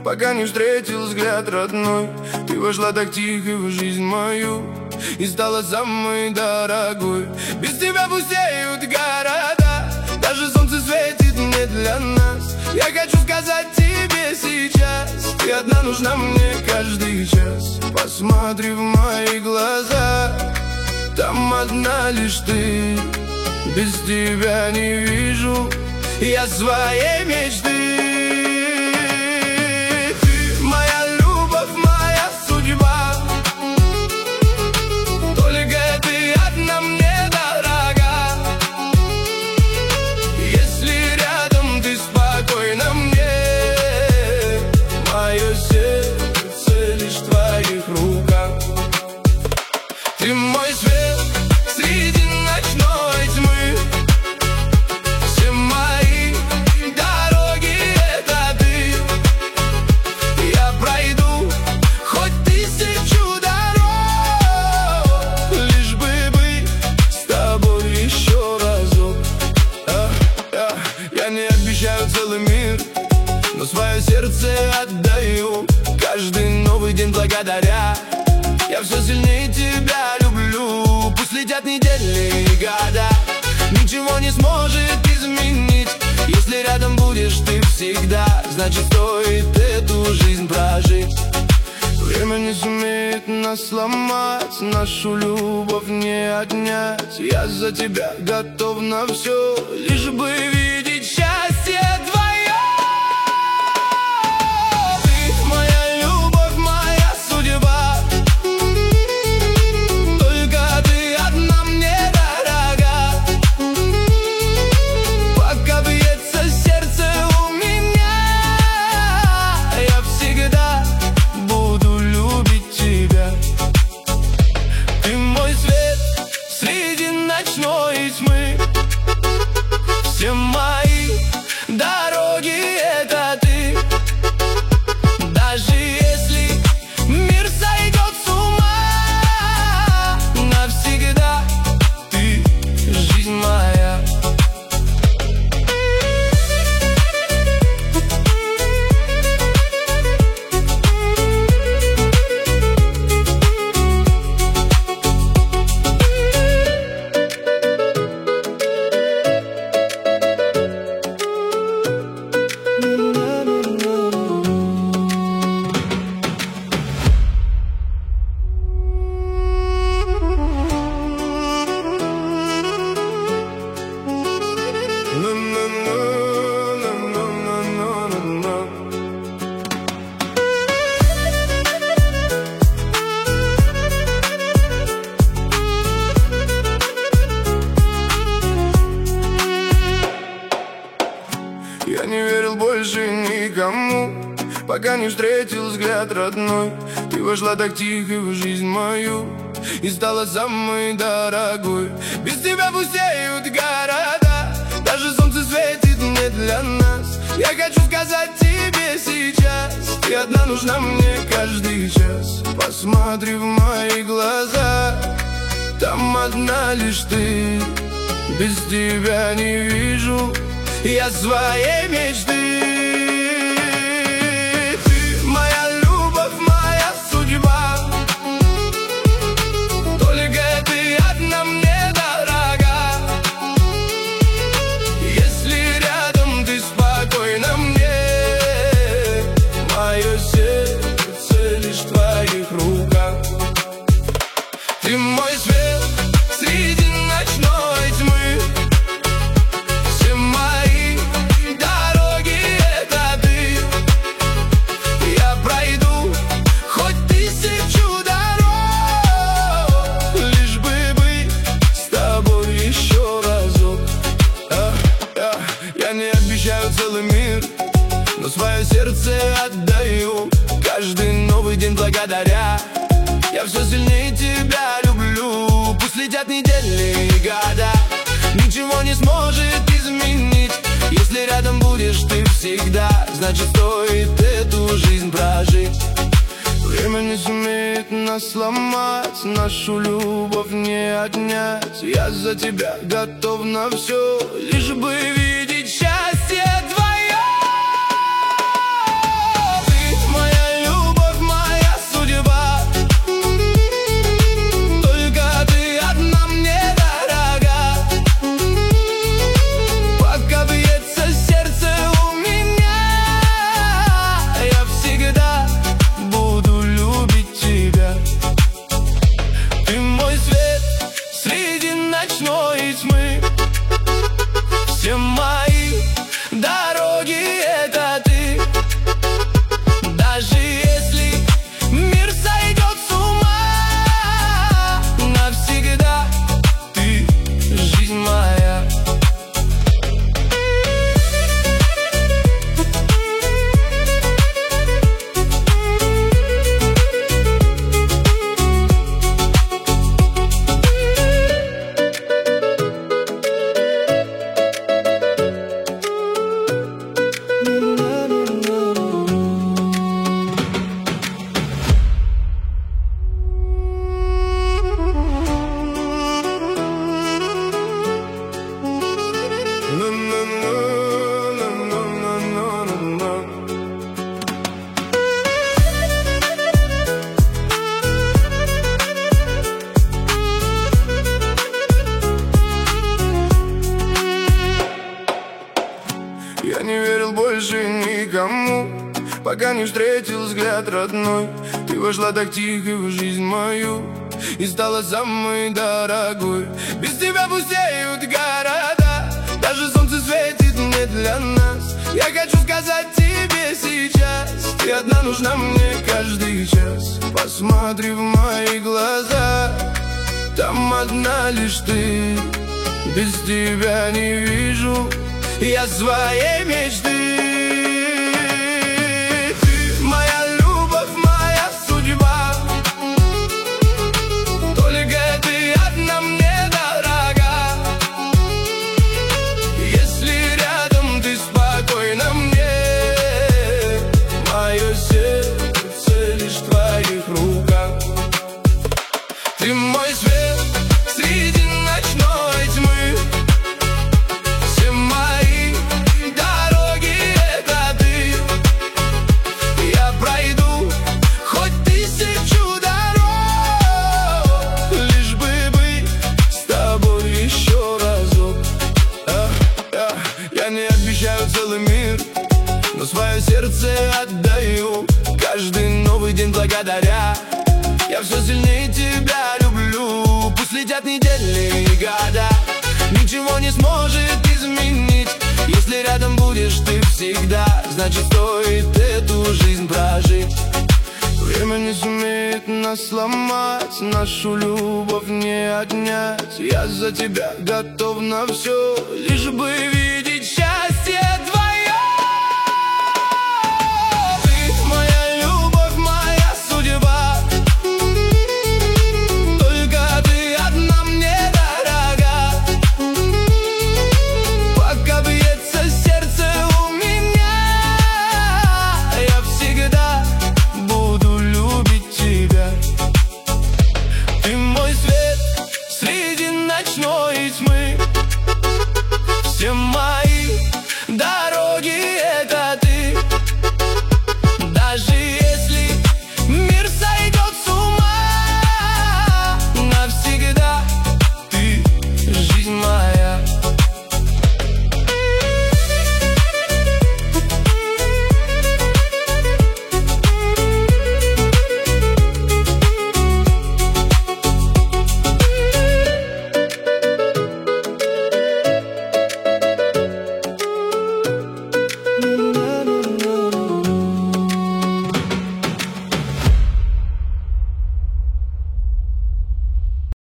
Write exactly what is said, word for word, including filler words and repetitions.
пока не встретил взгляд родной. Ты вошла так тихо в жизнь мою и стала самой дорогой. Без тебя пустеют города, даже солнце светит не для нас. Я хочу сказать тебе сейчас, ты одна нужна мне каждый час. Посмотри в мои глаза, там одна лишь ты. Без тебя не вижу я своей мечты. Ты моя любовь, моя судьба, только ты одна мне дорога. Если рядом ты спокойна мне, мое сердце лишь в твоих руках. Ты мой свет среди ночной тьмы, все мои дороги — это ты. Я пройду хоть тысячу дорог, лишь бы быть с тобой еще разок. а, а, Я не обещаю целый мир, но свое сердце отдаю каждый новый день благодаря. Я все сильнее тебя люблю. Пусть летят недели и года, ничего не сможет изменить. Если рядом будешь ты всегда, значит стоит эту жизнь прожить. Время не сумеет нас сломать, нашу любовь не отнять. Я за тебя готов на все, лишь бы видеть счастье твое. Ты моя любовь, моя судьба, ночной тьмы, все мои дороги — это ты. Даже если мир сойдет с ума, навсегда ты жизнь моя. Я не верил больше никому, пока не встретил взгляд родной. Ты вошла так тихо в жизнь мою и стала самой дорогой. Без тебя пустеют города, даже солнце светит не для нас. Я хочу сказать тебе сейчас, ты одна нужна мне каждый час. Посмотри в мои глаза, там одна лишь ты. Без тебя не вижу я своей мечты. Ты моя любовь, моя судьба, только ты одна мне дорога. Если рядом ты спокойна мне, мое сердце лишь в твоих руках. Ты мой свет среди ночной тьмы, все мои дороги — это ты. Я пройду хоть тысячу дорог, лишь бы быть с тобой еще разок. а, а, Я не обещаю целый мир, но свое сердце отдаю каждый новый день благодаря. Я все сильнее тебя люблю. Пусть летят недели и года, ничего не сможет изменить. Если рядом будешь ты всегда, значит стоит эту жизнь прожить. Время не сумеет нас сломать, нашу любовь не отнять. Я за тебя готов на все, лишь бы видеть счастье твое. Ты пока не встретил взгляд родной. Ты вошла так тихо в жизнь мою и стала самой дорогой. Без тебя пустеют города, даже солнце светит не для нас. Я хочу сказать тебе сейчас, ты одна нужна мне каждый час. Посмотри в мои глаза, там одна лишь ты. Без тебя не вижу я своей мечты. Ты моя любовь, моя судьба, только ты одна мне дорога. Если рядом ты спокойна мне, мое сердце лишь в твоих руках. Ты мой свет среди ночной тьмы, все мои дороги — это ты. Я пройду хоть тысячу дорог, лишь бы быть с тобой еще разок. а, а, Я не обещаю целый мир, но свое сердце отдаю каждый новый день благодаря. Я все сильнее тебя люблю. Пусть летят недели и года, ничего не сможет изменить. Если рядом будешь ты всегда, значит стоит эту жизнь прожить. Время не сумеет нас сломать, нашу любовь не отнять. Я за тебя готов на все, лишь бы видеть